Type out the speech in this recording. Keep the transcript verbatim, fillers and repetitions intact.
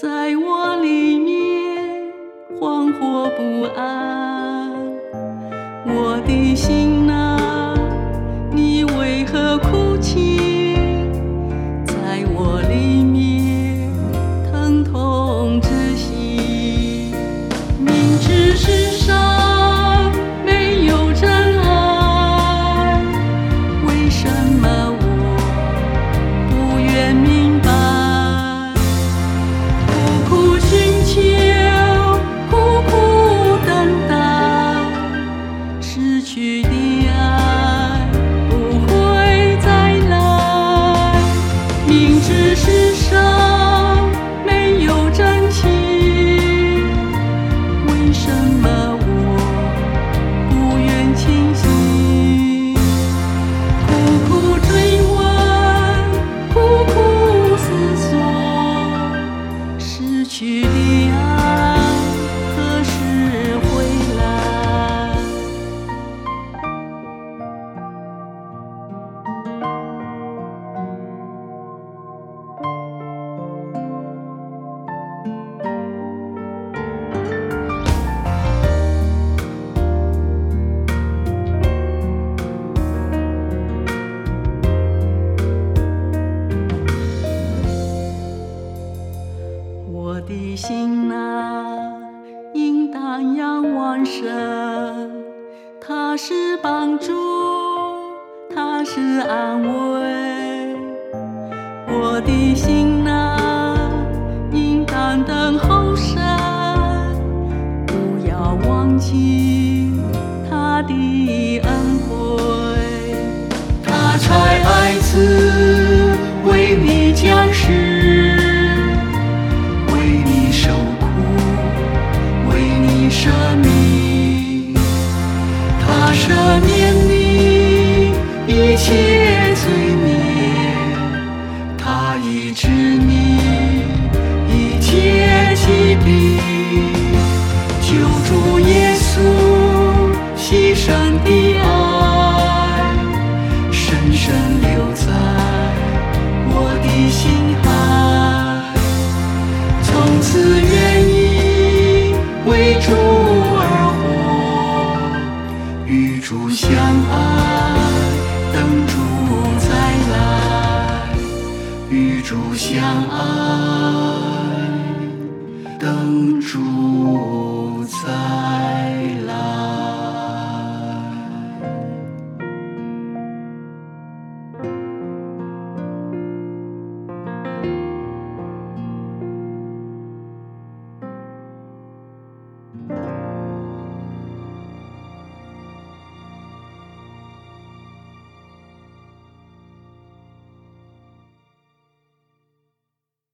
在我里面惶惑不安。我的心啊，你为何哭泣？在我里面疼痛窒息。明知世上没有真爱，为什么我不愿明白？苦苦寻求，苦苦等待，失去的爱不会再来。明知世上没有真情，为什么我不愿清醒？苦苦追问，苦苦思索，失去的爱何时回来？我的心啊，应当仰望神，他是帮助，他是安慰。我的心啊，应当等候神，不要忘记他的恩惠。他差爱子为你降世，赦免，他赦免你一切罪孽，他医治你一切疾病。救主耶稣牺牲的爱，深深留在我的心海，从此愿意为主而活，与主相爱，等主再来。与主相爱，等